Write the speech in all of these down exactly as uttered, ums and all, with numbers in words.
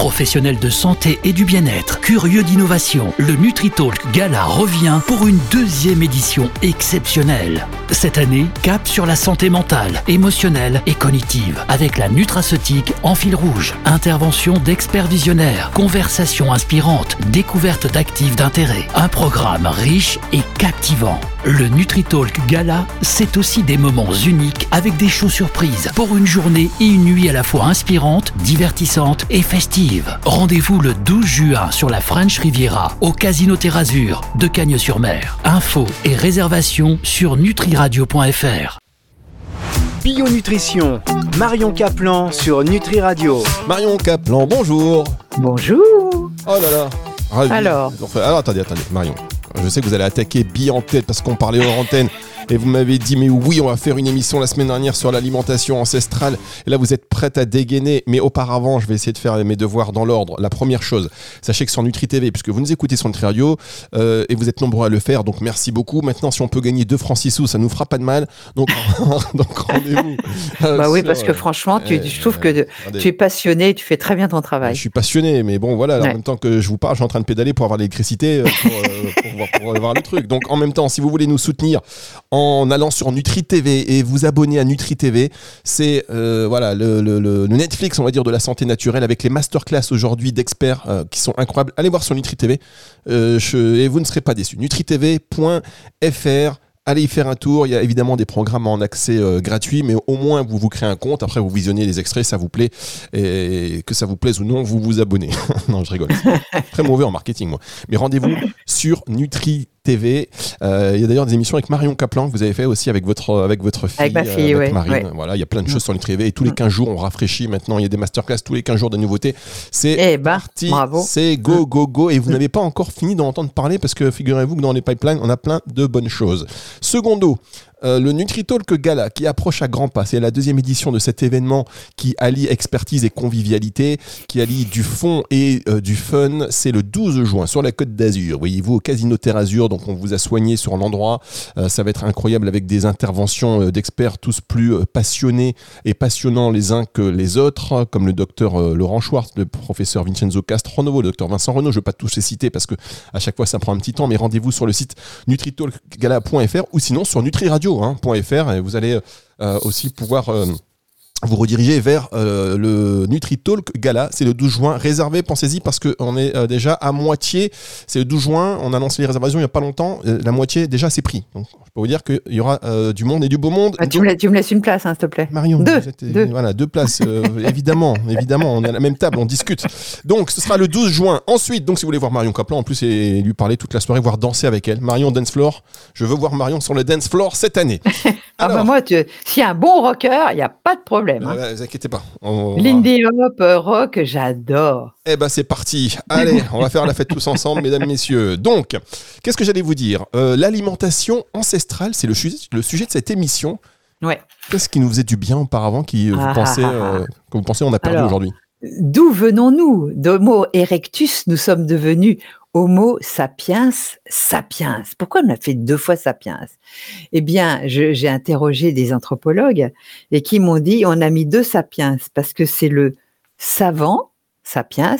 Professionnels de santé et du bien-être, curieux d'innovation, le NutriTalk Gala revient pour une deuxième édition exceptionnelle. Cette année, cap sur la santé mentale, émotionnelle et cognitive, avec la nutraceutique en fil rouge. Intervention d'experts visionnaires, conversations inspirantes, découverte d'actifs d'intérêt. Un programme riche et captivant. Le NutriTalk Gala, c'est aussi des moments uniques avec des shows surprises pour une journée et une nuit à la fois inspirantes, divertissantes et festives. Rendez-vous le douze juin sur la French Riviera au Casino Terre Azur de Cagnes-sur-Mer. Infos et réservations sur nutriradio point f r. Bio Nutrition, Marion Caplan sur Nutri Radio. Marion Caplan, bonjour. Bonjour. Oh là là. Ravi. Alors. Alors attendez, attendez, Marion. Je sais que vous allez attaquer Bi en tête parce qu'on parlait hors antenne et vous m'avez dit mais oui, on va faire une émission la semaine dernière sur l'alimentation ancestrale et là vous êtes prête à dégainer, mais auparavant je vais essayer de faire mes devoirs dans l'ordre. La première chose, sachez que sur Nutri T V, puisque vous nous écoutez sur Nutri Radio euh, et vous êtes nombreux à le faire, donc merci beaucoup. Maintenant, si on peut gagner deux francs six sous, ça nous fera pas de mal, donc, donc rendez-vous. Euh, bah oui, sur, parce que franchement, tu, euh, je trouve que de, tu es passionné, tu fais très bien ton travail. Je suis passionné, mais bon voilà, ouais. En même temps que je vous parle, je suis en train de pédaler pour avoir l'électricité, euh, pour, euh, pour, voir, pour voir le truc. Donc en même temps, si vous voulez nous soutenir en allant sur Nutri T V et vous abonner à Nutri T V, c'est euh, voilà le, le, le Netflix, on va dire, de la santé naturelle avec les masterclass aujourd'hui d'experts euh, qui sont incroyables. Allez voir sur Nutri T V euh, je, et vous ne serez pas déçus. nutri t v point f r. Allez y faire un tour, il y a évidemment des programmes en accès euh, gratuit, mais au moins vous vous créez un compte, après vous visionnez les extraits, ça vous plaît, et que ça vous plaise ou non, vous vous abonnez. Non, je rigole, c'est très mauvais en marketing moi. Mais rendez-vous sur Nutri T V. Euh, il y a d'ailleurs des émissions avec Marion Caplan que vous avez fait aussi avec votre, avec votre fille, avec ma fille, euh, avec ouais, Marine. Ouais. Voilà, il y a plein de choses sur Nutri T V et tous les quinze jours on rafraîchit. Maintenant, il y a des masterclass tous les quinze jours de nouveautés. C'est eh ben, parti, bravo. C'est go, go, go. Et vous n'avez pas encore fini d'en entendre parler parce que figurez-vous que dans les pipelines, on a plein de bonnes choses. Secondo, Euh, le NutriTalk Gala qui approche à grands pas, c'est la deuxième édition de cet événement qui allie expertise et convivialité, qui allie du fond et euh, du fun. C'est le douze juin sur la Côte d'Azur. Voyez-vous, au Casino Terre Azur, donc on vous a soigné sur l'endroit. Euh, ça va être incroyable avec des interventions euh, d'experts tous plus euh, passionnés et passionnants les uns que les autres, comme le docteur euh, Laurent Schwartz, le professeur Vincenzo Castronovo, le docteur Vincent Renaud. Je ne vais pas tous les citer parce que à chaque fois ça prend un petit temps, mais rendez-vous sur le site nutri talk gala point f r ou sinon sur Nutri Radio. .fr et vous allez euh, aussi pouvoir euh, vous rediriger vers euh, le NutriTalk Gala. C'est le douze juin. Réservé, pensez-y, parce qu'on est euh, déjà à moitié. C'est le douze juin. On a lancé les réservations il n'y a pas longtemps. Euh, la moitié, déjà, c'est pris. Donc, je peux vous dire qu'il y aura euh, du monde et du beau monde. Ah, tu, me, tu me laisses une place, hein, s'il te plaît. Marion, deux. Vous êtes, deux. Voilà, deux places. Euh, évidemment, évidemment. On est à la même table, on discute. Donc, ce sera le douze juin. Ensuite, donc, si vous voulez voir Marion Caplan, en plus, et lui parler toute la soirée, voire danser avec elle. Marion Dance Floor. Je veux voir Marion sur le Dance Floor cette année. Alors, ah bah moi, tu... s'il y a un bon rocker, il n'y a pas de problème. Hein. Ne vous inquiétez pas. On... Lindy Hop, euh, rock, j'adore. Eh ben c'est parti. Allez, on va faire la fête tous ensemble, mesdames, messieurs. Donc, qu'est-ce que j'allais vous dire euh, l'alimentation ancestrale, c'est le, su- le sujet de cette émission. Ouais. Qu'est-ce qui nous faisait du bien auparavant, qui vous ah, pensez, ah, ah. euh, que vous pensez on a perdu Alors, aujourd'hui? D'où venons-nous? D'Homo erectus, nous sommes devenus Homo sapiens sapiens. Pourquoi on a fait deux fois sapiens? Eh bien, je, j'ai interrogé des anthropologues et qui m'ont dit on a mis deux sapiens parce que c'est le savant, sapiens,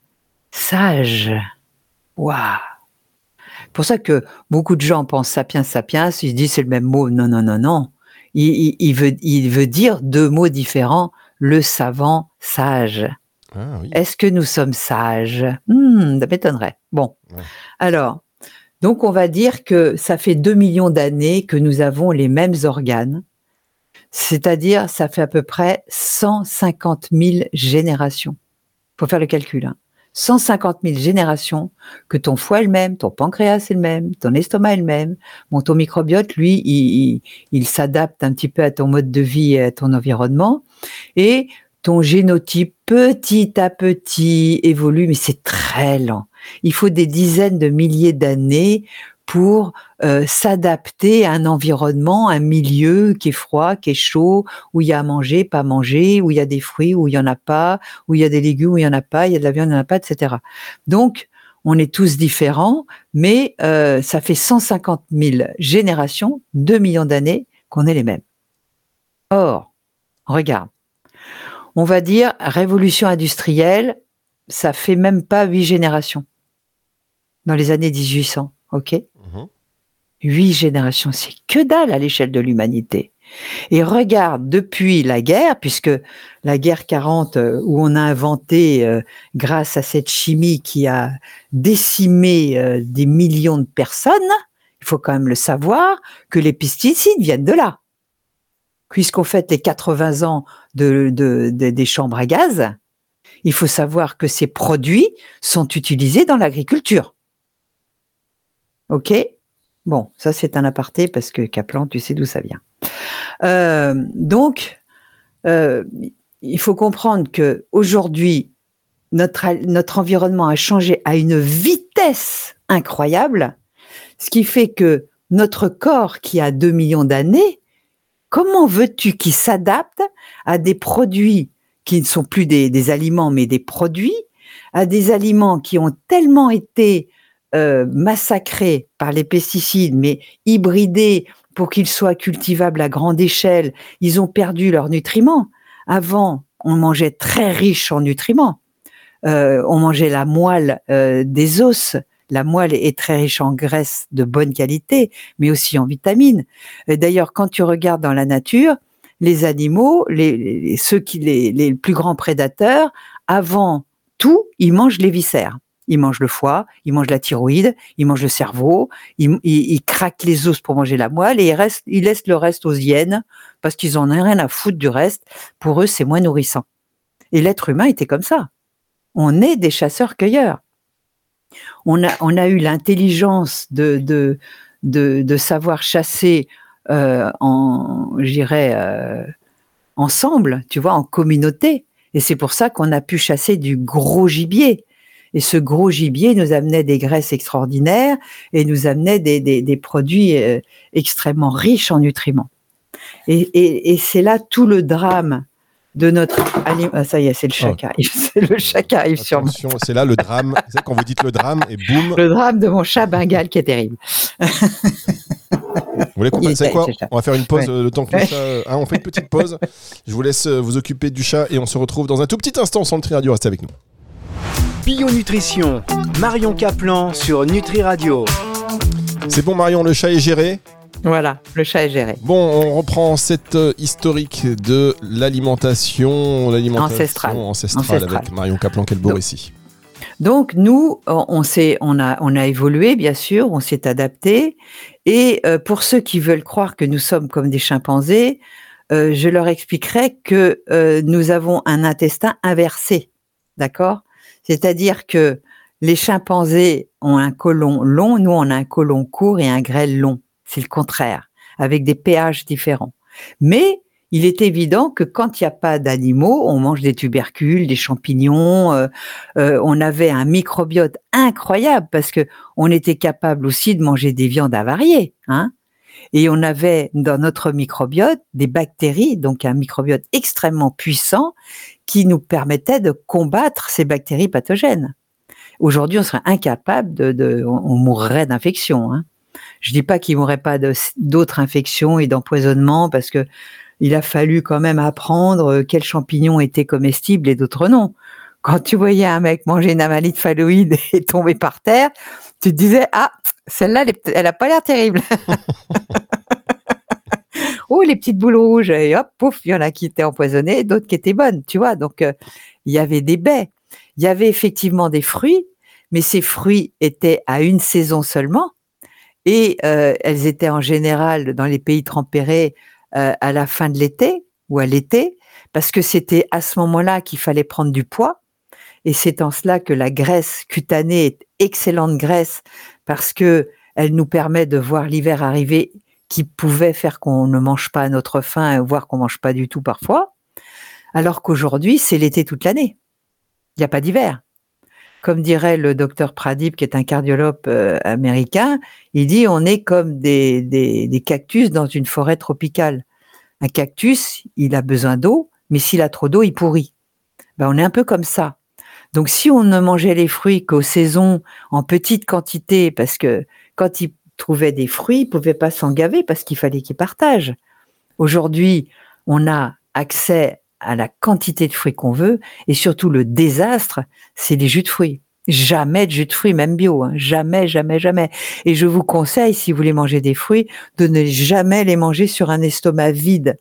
sage. Waouh! Pour ça que beaucoup de gens pensent sapiens sapiens, ils se disent c'est le même mot. Non, non, non, non. Il, il, il, veut, il veut dire deux mots différents. Le savant, sage. Ah, oui. Est-ce que nous sommes sages? hmm, Ça m'étonnerait. Bon, ouais. Alors, donc on va dire que ça fait deux millions d'années que nous avons les mêmes organes, c'est-à-dire ça fait à peu près cent cinquante mille générations. Il faut faire le calcul. Hein. cent cinquante mille générations que ton foie est le même, ton pancréas est le même, ton estomac est le même. Bon, ton microbiote, lui, il, il, il s'adapte un petit peu à ton mode de vie et à ton environnement. Et ton génotype, petit à petit, évolue, mais c'est très lent. Il faut des dizaines de milliers d'années pour euh, s'adapter à un environnement, un milieu qui est froid, qui est chaud, où il y a à manger, pas à manger, où il y a des fruits, où il y en a pas, où il y a des légumes, où il y en a pas, il y a de la viande, il y en a pas, et cetera. Donc, on est tous différents, mais euh, ça fait cent cinquante mille générations, deux millions d'années, qu'on est les mêmes. Or, regarde, on va dire révolution industrielle, ça fait même pas huit générations. Dans les années dix-huit cents, ok ? Mmh. Huit générations, c'est que dalle à l'échelle de l'humanité. Et regarde, depuis la guerre, puisque la guerre quarante, euh, où on a inventé, euh, grâce à cette chimie qui a décimé euh, des millions de personnes, il faut quand même le savoir, que les pesticides viennent de là. Puisqu'on fête les quatre-vingts ans de, de, de, des chambres à gaz, il faut savoir que ces produits sont utilisés dans l'agriculture. Ok ? Bon, ça c'est un aparté parce que Kaplan, tu sais d'où ça vient. Euh, donc, euh, il faut comprendre que aujourd'hui, notre, notre environnement a changé à une vitesse incroyable, ce qui fait que notre corps qui a deux millions d'années, comment veux-tu qu'il s'adapte à des produits qui ne sont plus des, des aliments, mais des produits, à des aliments qui ont tellement été euh, massacrés par les pesticides, mais hybridés pour qu'ils soient cultivables à grande échelle, ils ont perdu leurs nutriments. Avant, on mangeait très riche en nutriments. Euh, on mangeait la moelle euh, des os. La moelle est très riche en graisses de bonne qualité, mais aussi en vitamines. Et d'ailleurs, quand tu regardes dans la nature, les animaux, les, les, ceux qui, les, les plus grands prédateurs, avant tout, ils mangent les viscères. Ils mangent le foie, ils mangent la thyroïde, ils mangent le cerveau, ils, ils, ils craquent les os pour manger la moelle et ils, restent, ils laissent le reste aux hyènes parce qu'ils en ont rien à foutre du reste. Pour eux, c'est moins nourrissant. Et l'être humain était comme ça. On est des chasseurs-cueilleurs. On a, on a eu l'intelligence de, de, de, de savoir chasser euh, en, je dirais, euh, ensemble, tu vois, en communauté. Et c'est pour ça qu'on a pu chasser du gros gibier. Et ce gros gibier nous amenait des graisses extraordinaires et nous amenait des, des, des produits euh, extrêmement riches en nutriments. Et, et, et c'est là tout le drame de notre aliment. Ah, ça y est, c'est le chat qui arrive. C'est le chat qui arrive sur moi. C'est là le drame. C'est quand vous dites le drame et boum. Le drame de mon chat bengale qui est terrible. Vous voulez qu'on fasse quoi ? On va faire une pause ouais. le temps que le chat. Hein, on fait une petite pause. Je vous laisse vous occuper du chat et on se retrouve dans un tout petit instant sur Nutri Radio. Restez avec nous. Bio Nutrition, Marion Kaplan sur Nutri Radio. C'est bon Marion, le chat est géré ? Voilà, le chat est géré. Bon, on reprend cette historique de l'alimentation, l'alimentation ancestrale, ancestrale, ancestrale. Avec Marion Kaplan, quel beau donc, récit. Donc nous, on, s'est, on, a, on a évolué, bien sûr, on s'est adapté. Et euh, pour ceux qui veulent croire que nous sommes comme des chimpanzés, euh, je leur expliquerai que euh, nous avons un intestin inversé, d'accord ? C'est-à-dire que les chimpanzés ont un côlon long, nous on a un côlon court et un grêle long. C'est le contraire, avec des pH différents. Mais il est évident que quand il n'y a pas d'animaux, on mange des tubercules, des champignons. Euh, euh, on avait un microbiote incroyable parce que on était capable aussi de manger des viandes avariées, hein. Et on avait dans notre microbiote des bactéries, donc un microbiote extrêmement puissant qui nous permettait de combattre ces bactéries pathogènes. Aujourd'hui, on serait incapable de, de on, on mourrait d'infection, hein. Je dis pas qu'il n'y aurait pas de, d'autres infections et d'empoisonnement parce que il a fallu quand même apprendre quels champignons étaient comestibles et d'autres non. Quand tu voyais un mec manger une amanite phalloïde et tomber par terre, tu te disais, ah, celle-là, elle a pas l'air terrible. Oh, les petites boules rouges, et hop, pouf, il y en a qui étaient empoisonnées, d'autres qui étaient bonnes, tu vois. Donc, euh, il y avait des baies. Il y avait effectivement des fruits, mais ces fruits étaient à une saison seulement. Et euh, elles étaient en général dans les pays tempérés euh, à la fin de l'été ou à l'été, parce que c'était à ce moment-là qu'il fallait prendre du poids. Et c'est en cela que la graisse cutanée est excellente graisse, parce que elle nous permet de voir l'hiver arriver, qui pouvait faire qu'on ne mange pas à notre faim, voire qu'on mange pas du tout parfois. Alors qu'aujourd'hui, c'est l'été toute l'année. Il n'y a pas d'hiver. Comme dirait le docteur Pradip, qui est un cardiologue euh, américain, il dit on est comme des, des, des cactus dans une forêt tropicale. Un cactus, il a besoin d'eau, mais s'il a trop d'eau, il pourrit. Ben, on est un peu comme ça. Donc si on ne mangeait les fruits qu'aux saisons, en petite quantité, parce que quand ils trouvaient des fruits, ils ne pouvaient pas s'en gaver parce qu'il fallait qu'ils partagent. Aujourd'hui, on a accès à la quantité de fruits qu'on veut, et surtout le désastre, c'est les jus de fruits. Jamais de jus de fruits, même bio, hein. Jamais, jamais, jamais. Et je vous conseille, si vous voulez manger des fruits, de ne jamais les manger sur un estomac vide.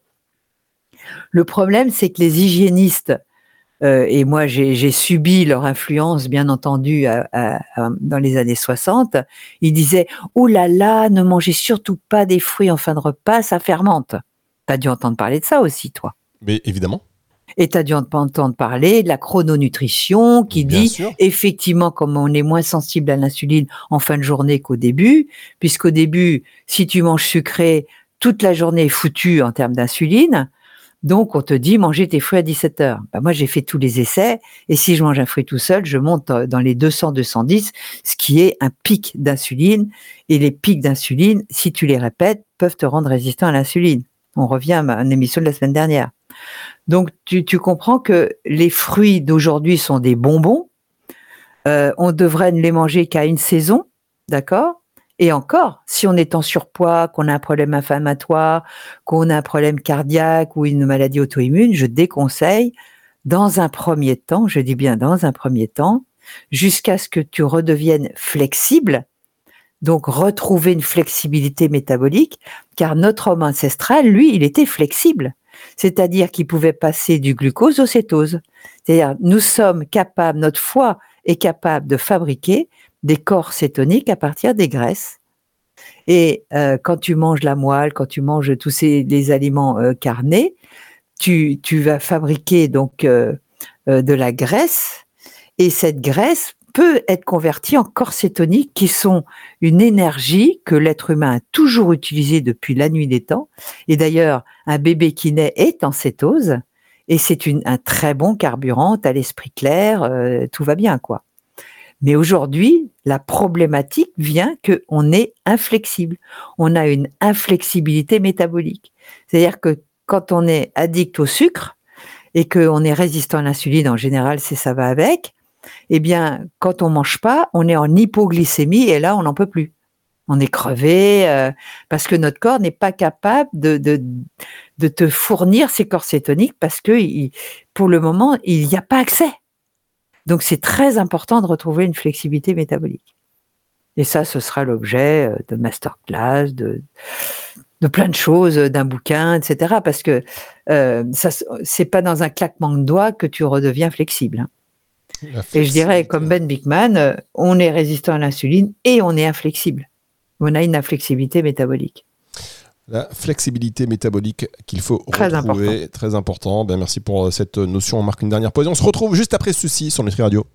Le problème, c'est que les hygiénistes, euh, et moi j'ai, j'ai subi leur influence, bien entendu, à, à, à, dans les années soixante, ils disaient « Oh là là, ne mangez surtout pas des fruits en fin de repas, ça fermente ». T'as dû entendre parler de ça aussi, toi. Mais évidemment. Et tu as dû entendre parler de la chrononutrition qui Bien dit, sûr. effectivement, comme on est moins sensible à l'insuline en fin de journée qu'au début, puisqu'au début, si tu manges sucré, toute la journée est foutue en termes d'insuline. Donc, on te dit, manger tes fruits à dix-sept heures. Ben, moi, j'ai fait tous les essais, et si je mange un fruit tout seul, je monte dans les deux cents à deux cent dix, ce qui est un pic d'insuline. Et les pics d'insuline, si tu les répètes, peuvent te rendre résistant à l'insuline. On revient à une émission de la semaine dernière. Donc, tu, tu comprends que les fruits d'aujourd'hui sont des bonbons. Euh, on devrait ne les manger qu'à une saison, d'accord ? Et encore, si on est en surpoids, qu'on a un problème inflammatoire, qu'on a un problème cardiaque ou une maladie auto-immune, je déconseille, dans un premier temps, je dis bien dans un premier temps, jusqu'à ce que tu redeviennes flexible, donc retrouver une flexibilité métabolique, car notre homme ancestral, lui, il était flexible. C'est-à-dire qu'il pouvait passer du glucose au cétose. C'est-à-dire, nous sommes capables, notre foie est capable de fabriquer des corps cétoniques à partir des graisses. Et euh, quand tu manges la moelle, quand tu manges tous ces les aliments euh, carnés, tu, tu vas fabriquer donc euh, euh, de la graisse, et cette graisse peut être convertie en corps cétoniques qui sont une énergie que l'être humain a toujours utilisée depuis la nuit des temps. Et d'ailleurs, un bébé qui naît est en cétose, et c'est une, un très bon carburant, t'as l'esprit clair, euh, tout va bien, quoi. Mais aujourd'hui, la problématique vient qu'on est inflexible. On a une inflexibilité métabolique. C'est-à-dire que quand on est addict au sucre et qu'on est résistant à l'insuline, en général, c'est ça va avec, eh bien, quand on mange pas, on est en hypoglycémie et là, on n'en peut plus. On est crevé euh, parce que notre corps n'est pas capable de, de, de te fournir ces corps cétoniques parce que il, pour le moment, il n'y a pas accès. Donc, c'est très important de retrouver une flexibilité métabolique. Et ça, ce sera l'objet de masterclass, de, de plein de choses, d'un bouquin, et cetera. Parce que euh, ça, c'est pas dans un claquement de doigts que tu redeviens flexible. Hein. Et je dirais, comme Ben Bikman, euh, on est résistant à l'insuline et on est inflexible. On a une inflexibilité métabolique. La flexibilité métabolique qu'il faut très retrouver, important. très important. Ben, merci pour cette notion. On marque une dernière pause. On se retrouve juste après ceci sur Nutri Radio.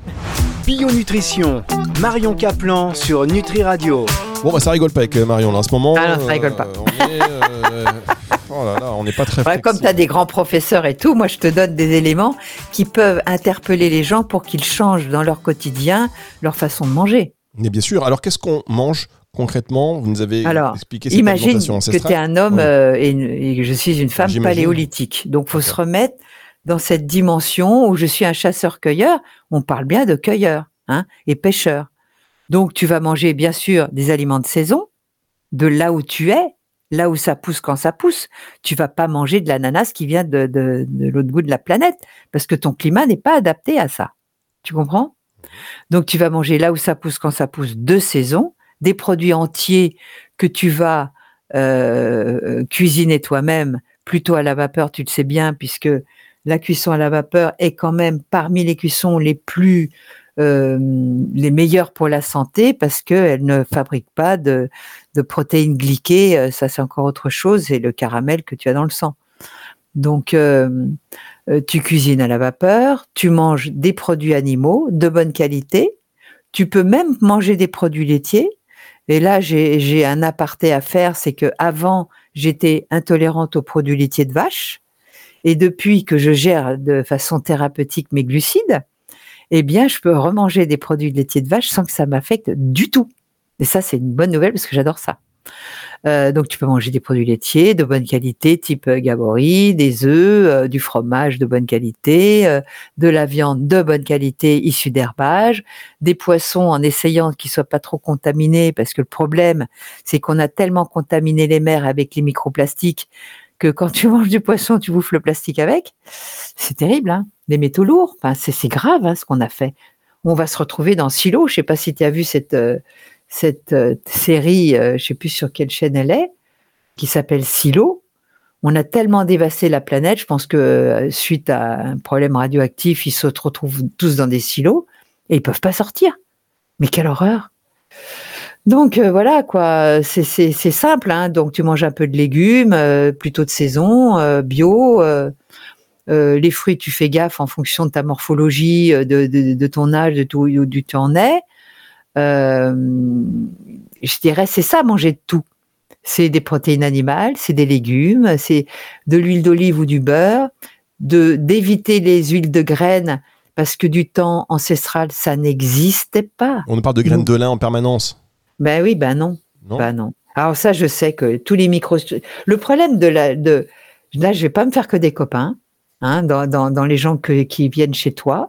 Bio Nutrition, Marion Kaplan sur Nutri Radio. Bon, bah ça rigole pas avec Marion là en ce moment. Ah non, ça rigole pas. Euh, on est, euh, oh là là, on n'est pas très. Ouais, comme tu as des grands professeurs et tout, moi je te donne des éléments qui peuvent interpeller les gens pour qu'ils changent dans leur quotidien leur façon de manger. Mais bien sûr. Alors qu'est-ce qu'on mange concrètement? Vous nous avez Alors, expliqué cette imagine alimentation ancestrale. que tu es un homme ouais. euh, et, et que je suis une femme J'imagine. paléolithique. Donc, il faut okay. se remettre dans cette dimension où je suis un chasseur-cueilleur. On parle bien de cueilleur hein, et pêcheur. Donc, tu vas manger, bien sûr, des aliments de saison, de là où tu es, là où ça pousse quand ça pousse. Tu vas pas manger de l'ananas qui vient de, de, de l'autre bout de la planète parce que ton climat n'est pas adapté à ça. Tu comprends? Donc, tu vas manger là où ça pousse quand ça pousse de saison, des produits entiers que tu vas euh, cuisiner toi-même, plutôt à la vapeur, tu le sais bien, puisque la cuisson à la vapeur est quand même parmi les cuissons les plus euh, les meilleures pour la santé, parce qu'elle ne fabrique pas de, de protéines glyquées, ça c'est encore autre chose, c'est le caramel que tu as dans le sang. Donc, euh, tu cuisines à la vapeur, tu manges des produits animaux de bonne qualité, tu peux même manger des produits laitiers. Et là, j'ai, j'ai un aparté à faire, c'est que avant, j'étais intolérante aux produits laitiers de vache, et depuis que je gère de façon thérapeutique mes glucides, eh bien, je peux remanger des produits laitiers de vache sans que ça m'affecte du tout. Et ça, c'est une bonne nouvelle parce que j'adore ça. Euh, donc, tu peux manger des produits laitiers de bonne qualité, type Gabory, des œufs, euh, du fromage de bonne qualité, euh, de la viande de bonne qualité issue d'herbage, des poissons en essayant qu'ils soient pas trop contaminés, parce que le problème, c'est qu'on a tellement contaminé les mers avec les microplastiques que quand tu manges du poisson, tu bouffes le plastique avec. C'est terrible, hein. Les métaux lourds, enfin, c'est, c'est grave hein, ce qu'on a fait. On va se retrouver dans Silo. Je ne sais pas si tu as vu cette, euh, cette euh, série, euh, je ne sais plus sur quelle chaîne elle est, qui s'appelle Silo. On a tellement dévasté la planète, je pense que euh, suite à un problème radioactif, ils se retrouvent tous dans des silos et ils ne peuvent pas sortir. Mais quelle horreur! Donc euh, voilà quoi, c'est, c'est, c'est simple. Hein. Donc tu manges un peu de légumes, euh, plutôt de saison, euh, bio. Euh, euh, les fruits, tu fais gaffe en fonction de ta morphologie, de, de, de ton âge, de tout où tu en es. Euh, je dirais c'est ça, manger de tout. C'est des protéines animales, c'est des légumes, c'est de l'huile d'olive ou du beurre, de, d'éviter les huiles de graines parce que du temps ancestral, ça n'existait pas. On nous parle de graines de lin en permanence. Ben oui, ben non. non. Ben non. Alors ça, je sais que tous les micros... Le problème de la... De... Là, je vais pas me faire que des copains hein, dans, dans, dans les gens que, qui viennent chez toi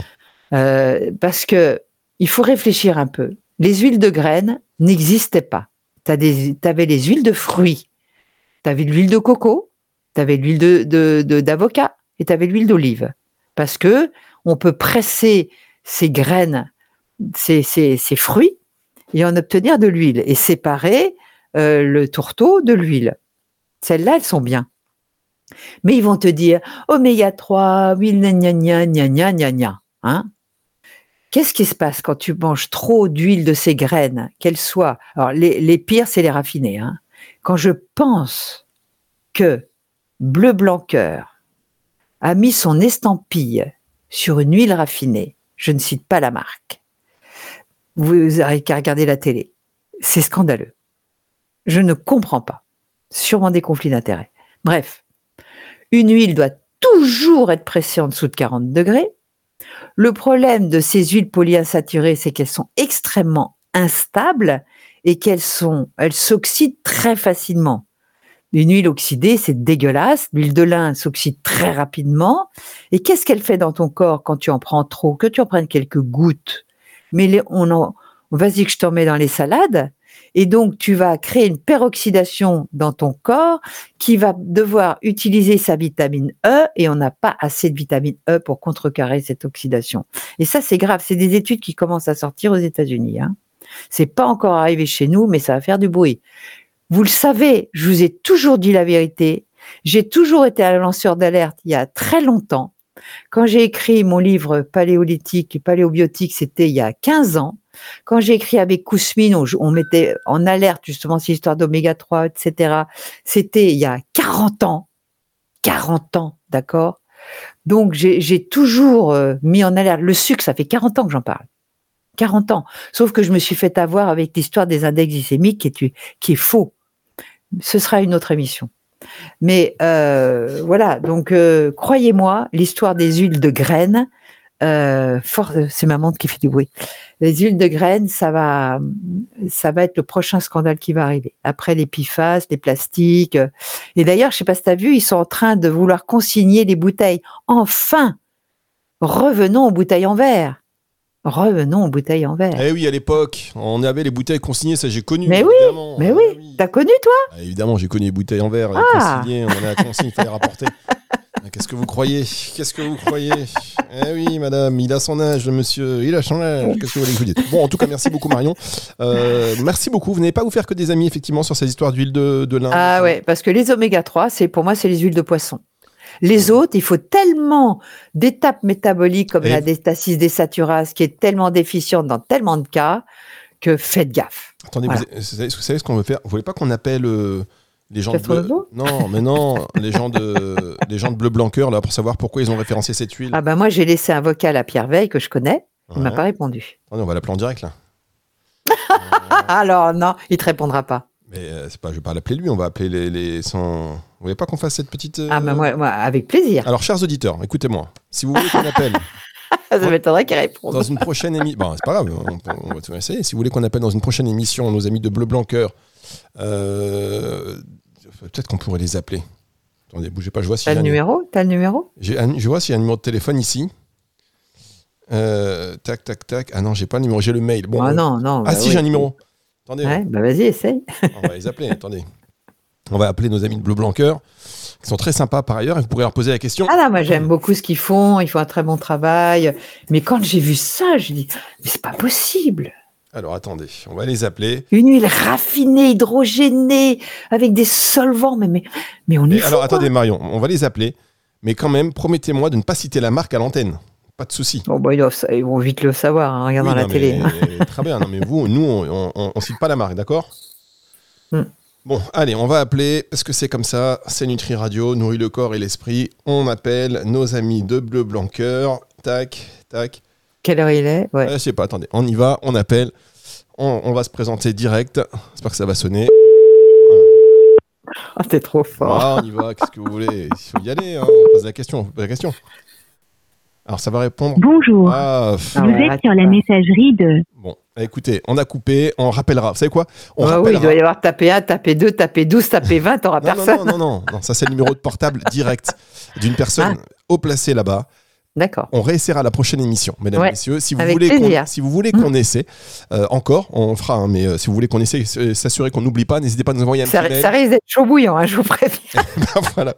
euh, parce que il faut réfléchir un peu. Les huiles de graines n'existaient pas. Tu avais les huiles de fruits, tu avais l'huile de coco, tu avais l'huile de, de, de, d'avocat et tu avais l'huile d'olive. Parce que on peut presser ces graines, ces, ces, ces fruits, et en obtenir de l'huile et séparer euh, le tourteau de l'huile. Celles-là, elles sont bien. Mais ils vont te dire oméga trois, huile gna gna gna gna gna gna gna. Hein? Qu'est-ce qui se passe quand tu manges trop d'huile de ces graines, qu'elles soient... Alors, les, les pires, c'est les raffinés. Hein. Quand je pense que Bleu Blanc Cœur a mis son estampille sur une huile raffinée, je ne cite pas la marque, vous n'avez qu'à regarder la télé. C'est scandaleux. Je ne comprends pas. Sûrement des conflits d'intérêts. Bref, une huile doit toujours être pressée en dessous de quarante degrés. Le problème de ces huiles polyinsaturées, c'est qu'elles sont extrêmement instables et qu'elles sont, elles s'oxydent très facilement. Une huile oxydée, c'est dégueulasse. L'huile de lin s'oxyde très rapidement. Et qu'est-ce qu'elle fait dans ton corps quand tu en prends trop? Que tu en prennes quelques gouttes. Mais les, on en, vas-y que je t'en mets dans les salades. Et donc, tu vas créer une peroxydation dans ton corps qui va devoir utiliser sa vitamine E et on n'a pas assez de vitamine E pour contrecarrer cette oxydation. Et ça, c'est grave. C'est des études qui commencent à sortir aux États-Unis. Hein. C'est pas encore arrivé chez nous, mais ça va faire du bruit. Vous le savez, je vous ai toujours dit la vérité. J'ai toujours été un lanceur d'alerte il y a très longtemps. Quand j'ai écrit mon livre paléolithique et paléobiotique, c'était il y a quinze ans. Quand j'ai écrit avec Kousmine, on, on mettait en alerte justement ces histoires d'oméga trois, et cetera. C'était il y a quarante ans. quarante ans, d'accord? Donc, j'ai, j'ai toujours euh, mis en alerte. Le sucre, ça fait quarante ans que j'en parle. quarante ans. Sauf que je me suis fait avoir avec l'histoire des index glycémiques qui est, qui est faux. Ce sera une autre émission. Mais euh, voilà, donc euh, croyez-moi, l'histoire des huiles de graines, euh, fort, c'est ma montre qui fait du bruit. Les huiles de graines, ça va, ça va être le prochain scandale qui va arriver. Après les P F A S, les plastiques. Et d'ailleurs, je ne sais pas si tu as vu, ils sont en train de vouloir consigner les bouteilles. Enfin, revenons aux bouteilles en verre. Revenons aux bouteilles en verre. Eh oui, à l'époque, on avait les bouteilles consignées, ça j'ai connu. Mais oui, mais oui. Ah, oui. T'as connu toi? Ah, évidemment, j'ai connu les bouteilles en verre, ah. consignées, on en a la consigne, il fallait rapporter. Qu'est-ce que vous croyez? Qu'est-ce que vous croyez? Eh oui, madame, il a son âge, le monsieur, il a son âge. Qu'est-ce que vous voulez que je vous dise? Bon, en tout cas, merci beaucoup, Marion. Euh, merci beaucoup. Vous n'allez pas vous faire que des amis, effectivement, sur ces histoires d'huile de, de lin. Ah ouais, parce que les oméga trois, c'est, pour moi, c'est les huiles de poisson. Les autres, il faut tellement d'étapes métaboliques comme et la détacis désaturase qui est tellement déficiente dans tellement de cas que faites gaffe. Attendez, voilà. vous, vous savez ce qu'on veut faire? Vous voulez pas qu'on appelle euh, les gens de bleu... Non, mais non, les gens de les gens de Bleu Blanc Cœur là pour savoir pourquoi ils ont référencé cette huile. Ah ben moi j'ai laissé un vocal à Pierre Veil que je connais, il ouais. m'a pas répondu. Attendez, on va l'appeler en direct là. Alors non, il te répondra pas. Mais euh, c'est pas, je vais pas l'appeler lui, on va appeler les, les son. Vous voulez pas qu'on fasse cette petite euh... Ah ben moi, moi, avec plaisir. Alors, chers auditeurs, écoutez-moi. Si vous voulez qu'on appelle. Ça m'étonnerait qu'ils répondent. Dans une prochaine émission. Bon, c'est pas grave, on, on, on va tout essayer. Si vous voulez qu'on appelle dans une prochaine émission nos amis de Bleu Blanc Cœur, euh, peut-être qu'on pourrait les appeler. Attendez, bougez pas, je vois si. T'as le numéro T'as le numéro j'ai un, Je vois s'il y a un numéro de téléphone ici. Euh, tac, tac, tac. Ah non, j'ai pas le numéro, j'ai le mail. Bon, ah on... non, non. Ah bah si, ouais, j'ai un numéro. Attendez. Ouais, bah vas-y, essaye. On va les appeler, attendez. On va appeler nos amis de Bleu Blanc Cœur, qui sont très sympas par ailleurs, et vous pourrez leur poser la question. Ah là, moi j'aime beaucoup ce qu'ils font, ils font un très bon travail. Mais quand j'ai vu ça, je dis, mais c'est pas possible. Alors attendez, on va les appeler. Une huile raffinée, hydrogénée, avec des solvants, mais, mais, mais on est fou. Alors attendez Marion, on va les appeler, mais quand même, promettez-moi de ne pas citer la marque à l'antenne. Pas de souci. Oh, bah, ils, doivent, ils vont vite le savoir en regardant oui, la mais, télé. Très bien, non, mais vous, nous, on ne cite pas la marque, d'accord? hmm. Bon, allez, on va appeler, parce que c'est comme ça, c'est Nutri Radio, nourrit le corps et l'esprit. On appelle nos amis de Bleu Blanc Cœur. Tac, tac. Quelle heure il est? Ouais. euh, Je sais pas, attendez, on y va, on appelle. On, on va se présenter direct. J'espère que ça va sonner. Ah, t'es trop fort. Ah, on y va, qu'est-ce que vous voulez? Il faut y aller, hein. On pose la question, on pose la question. Alors, ça va répondre. Bonjour. Ah, vous ah ouais, êtes sur la messagerie de... Bon, écoutez, on a coupé, on rappellera. Vous savez quoi? On ah oui, il doit y avoir tapé un, tapé deux, tapé douze, tapé vingt, t'auras personne. Non, non, non, non, non, ça c'est le numéro de portable direct d'une personne ah. haut placée là-bas. D'accord. On réessayera la prochaine émission, mesdames et ouais, messieurs. Si vous voulez qu'on, si vous voulez qu'on mmh. essaie, euh, encore, on fera, hein, mais euh, si vous voulez qu'on essaie, euh, s'assurer qu'on n'oublie pas, n'hésitez pas à nous envoyer un ça, petit mail. Ça risque d'être chaud bouillant, hein, je vous préviens. Ben voilà.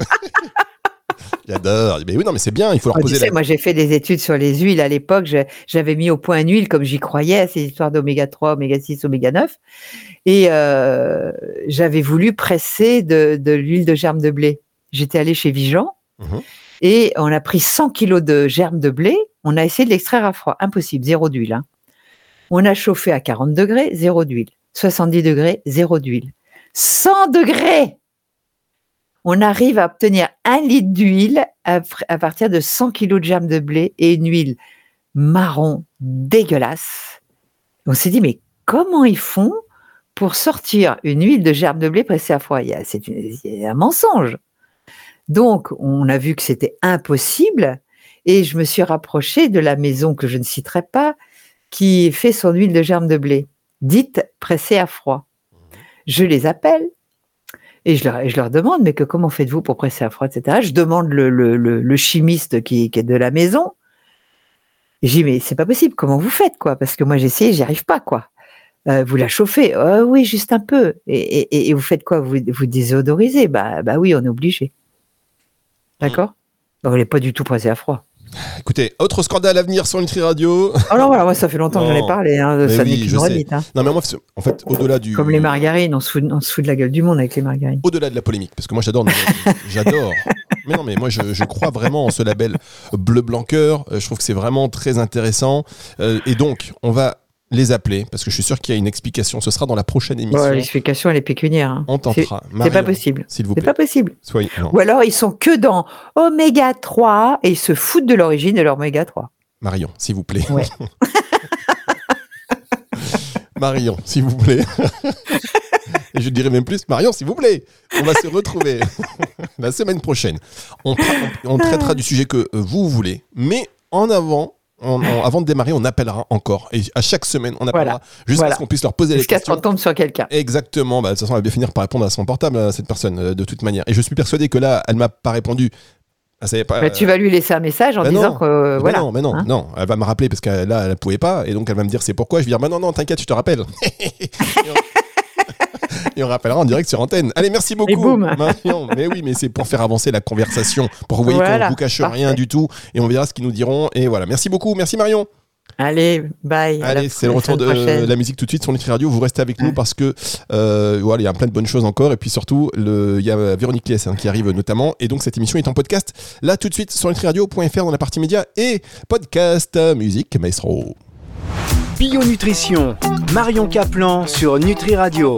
J'adore. Mais oui, non, mais c'est bien, il faut leur oh, poser tu sais, la... Moi, j'ai fait des études sur les huiles à l'époque. Je, j'avais mis au point une huile comme j'y croyais à ces histoires d'oméga trois, oméga six, oméga neuf. Et euh, j'avais voulu presser de, de l'huile de germe de blé. J'étais allée chez Vigeant. Mmh. Et on a pris cent kilos de germes de blé, on a essayé de l'extraire à froid. Impossible, zéro d'huile. Hein. On a chauffé à quarante degrés, zéro d'huile. soixante-dix degrés, zéro d'huile. cent degrés! On arrive à obtenir un litre d'huile à, à partir de cent kilos de germes de blé et une huile marron dégueulasse. On s'est dit, mais comment ils font pour sortir une huile de germes de blé pressée à froid? C'est une, un mensonge. Donc, on a vu que c'était impossible et je me suis rapprochée de la maison que je ne citerai pas qui fait son huile de germe de blé, dite pressée à froid. Je les appelle et je leur, et je leur demande, mais que comment faites-vous pour presser à froid, et cetera. Je demande le, le, le, le chimiste qui, qui est de la maison. Et je dis, mais c'est pas possible, comment vous faites, quoi? Parce que moi, j'ai essayé, j'y arrive pas, quoi. Euh, vous la chauffez? euh, Oui, juste un peu. Et, et, et vous faites quoi? Vous, vous désodorisez? Bah, bah oui, on est obligé. D'accord? Donc, elle n'est pas du tout pressée à froid. Écoutez, autre scandale à venir sur Nutri Radio. Oh non, voilà, moi, ça fait longtemps non. que j'en ai parlé. Hein, ça oui, n'est qu'une redite. Hein. Non, mais moi, en fait, au-delà du. Comme les margarines, on se, fout, on se fout de la gueule du monde avec les margarines. Au-delà de la polémique, parce que moi, j'adore. j'adore. Mais non, mais moi, je, je crois vraiment en ce label Bleu Blanc Cœur. Je trouve que c'est vraiment très intéressant. Euh, et donc, on va les appeler, parce que je suis sûr qu'il y a une explication. Ce sera dans la prochaine émission. Ouais, l'explication, elle est pécuniaire. Hein. On tentera. C'est, c'est pas possible. S'il vous plaît. C'est pas possible. Soyez, Ou alors, ils sont que dans oméga trois et ils se foutent de l'origine de leur oméga trois. Marion, s'il vous plaît. Ouais. Marion, s'il vous plaît. Et je dirais même plus, Marion, s'il vous plaît. On va se retrouver la semaine prochaine. On, on, on traitera du sujet que vous voulez, mais en avant... On, on, avant de démarrer, on appellera encore. Et à chaque semaine, on appellera voilà. jusqu'à voilà. ce qu'on puisse leur poser jusqu'à les questions. Jusqu'à ce qu'on tombe sur quelqu'un. Exactement. Bah, de toute façon, elle va bien finir par répondre à son portable, à cette personne, euh, de toute manière. Et je suis persuadé que là, elle ne m'a pas répondu. Elle savait pas, bah, tu vas lui laisser un message en bah disant non, que... Euh, bah voilà. Non, mais non, hein non. Elle va me rappeler parce que là, elle ne pouvait pas. Et donc, elle va me dire c'est pourquoi. Je vais dire bah non, non, t'inquiète, je te rappelle. Et on rappellera en direct sur antenne. Allez, merci beaucoup. Et boum. Marion. Mais oui, mais c'est pour faire avancer la conversation, pour que vous voyez voilà, qu'on ne vous cache parfait. Rien du tout. Et on verra ce qu'ils nous diront. Et voilà, merci beaucoup. Merci Marion. Allez, bye. Allez, c'est le retour de prochaine. La musique tout de suite sur Nutri Radio. Vous restez avec nous parce que euh, voilà, il y a plein de bonnes choses encore. Et puis surtout, le, il y a Véronique Lies hein, qui arrive notamment. Et donc, cette émission est en podcast. Là, tout de suite, sur nutri radio point f r dans la partie médias et podcast musique maestro. Bio Nutrition, Marion Caplan sur Nutri Radio.